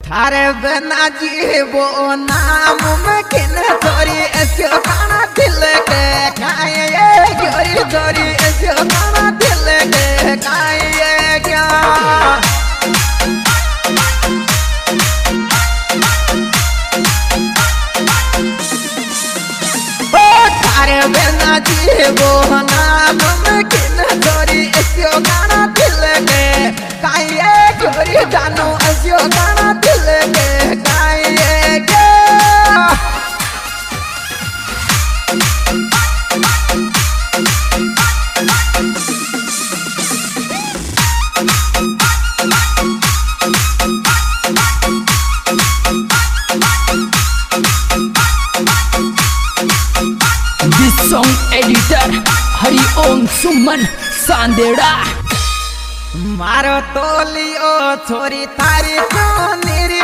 थारे बिना जीवो नाम में किन छोरी ऐसे गाना दिल के काये गोरी छोरी ऐसे गाना दिल के काये क्या थारे बिना जीवो नाम में किन छोरी ऐसे गाना दिल के काये गोरी जानो ऐसे गाना दिल के काये क्या This song editor Hari Om Suman Sandera मारो तोलियो छोरी थारी क्यों